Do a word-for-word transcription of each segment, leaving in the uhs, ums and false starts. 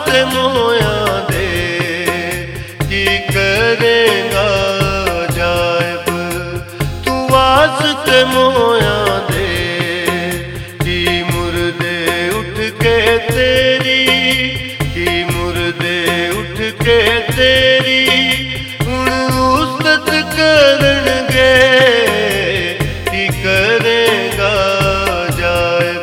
वास्ते मोया दे की करेगा जायब। तू वास्ते मोया दे की मुर्दे उठ के तेरी, की मुर्दे उठ के तेरी हुण उस्तत करनगे की करेगा जायब।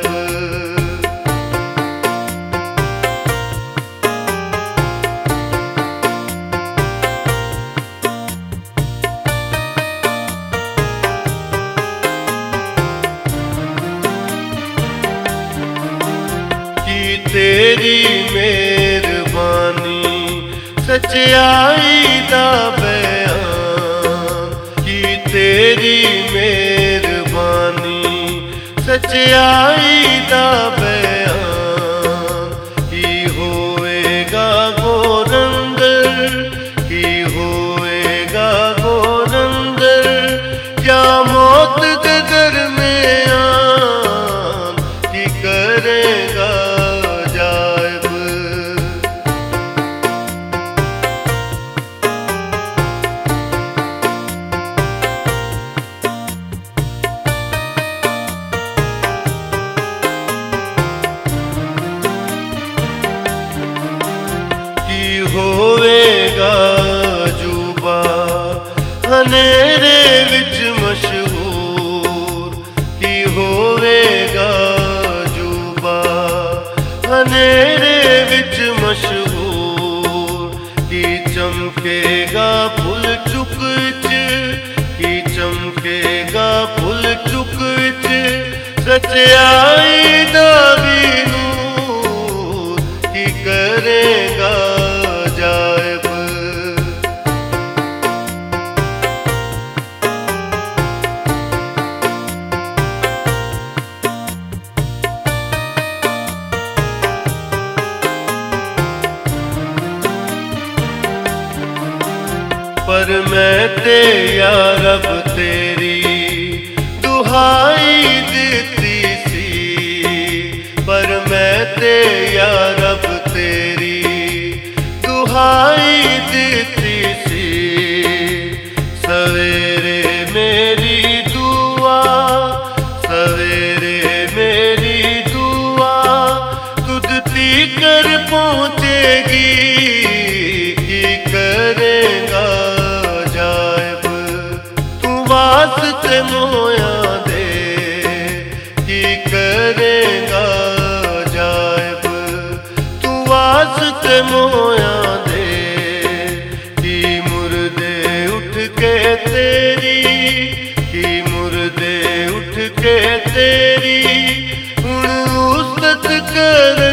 की तेरी मेहरबानी सच्चाई दा बयान, की तेरी मेहरबानी सच्चाई दा बयान। की होएगा गोरंदर, की होएगा गोरंदर क्या मौत के दरमियान की करेगा जायब। की होवेगा जुबा हनेरे विच मशहूर, की होवेगा जुबा हनेरे विच मशहूर। की चमकेगा फुल चुक विच, की चमकेगा फुल चुक विच सच्चाई दा भी नूर की करेगा जायब। पर मैं ते या रब तेरी दुहाई देती सी, पर मैं ते या रब तेरी दुहाई देती सी। सवेरे मेरी दुआ, सवेरे मेरी दुआ तुझ तीकर पहुँचेगी की करेगा जायब। तू वास्ते मोया दे की करेगा जायब। तू वास्ते मोया दे की मुर्दे उठ के तेरी, की मुर्दे उठ के तेरी हुण उस्तत कर